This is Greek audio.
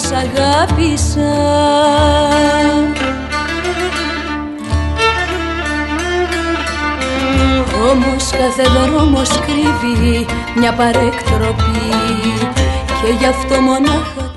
σ' αγάπησα. Όμως κάθε δρόμος κρύβει μια παρέκτροπη και γι' αυτό μονάχα